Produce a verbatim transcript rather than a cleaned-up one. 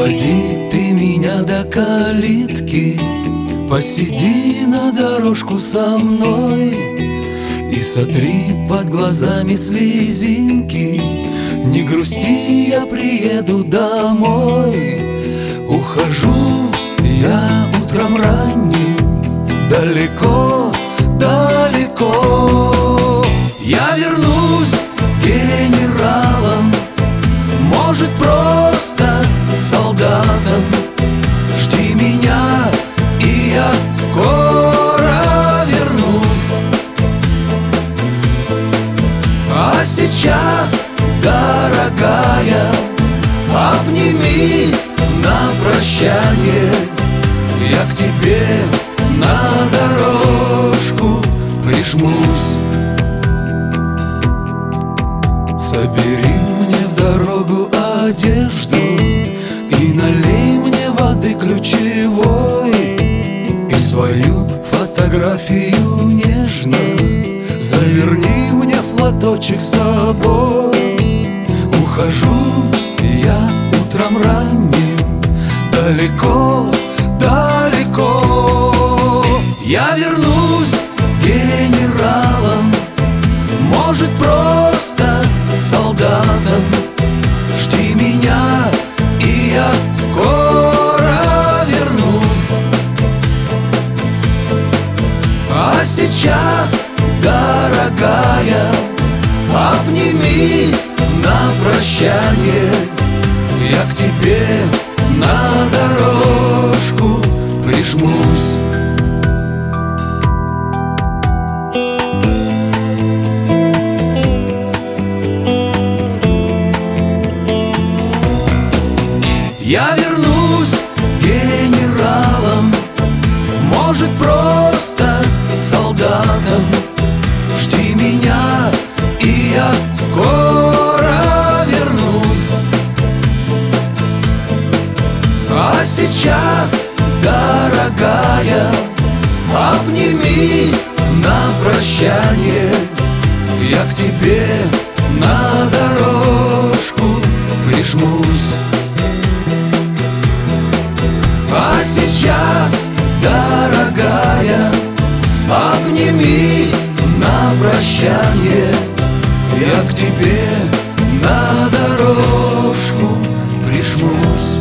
Проводи ты меня до калитки, посиди на дорожку со мной и сотри под глазами слезинки. Не грусти, я приеду домой. Ухожу я утром ранним, далеко, далеко. Я вернусь генералом, может, просто солдатом. Жди меня, и я скоро вернусь. А сейчас, дорогая, обними на прощание. Я к тебе на дорожку прижмусь. Собери мне в дорогу одежду и налей мне воды ключевой, и свою фотографию нежно заверни мне в платочек с собой. Ухожу я утром ранним, далеко, далеко. Я вернусь генералом, может, просто солдатом. Жди меня, и я скоро вернусь. А сейчас, дорогая, обними на прощание. Я к тебе на дорожку прижмусь. Я вернусь генералом, может, просто солдатом. Жди меня, и я скоро вернусь. А сейчас, дорогая, обними на прощание. Я к тебе на дорожку прижмусь. А сейчас, дорогая, обними на прощание. Я к тебе на дорожку прижмусь.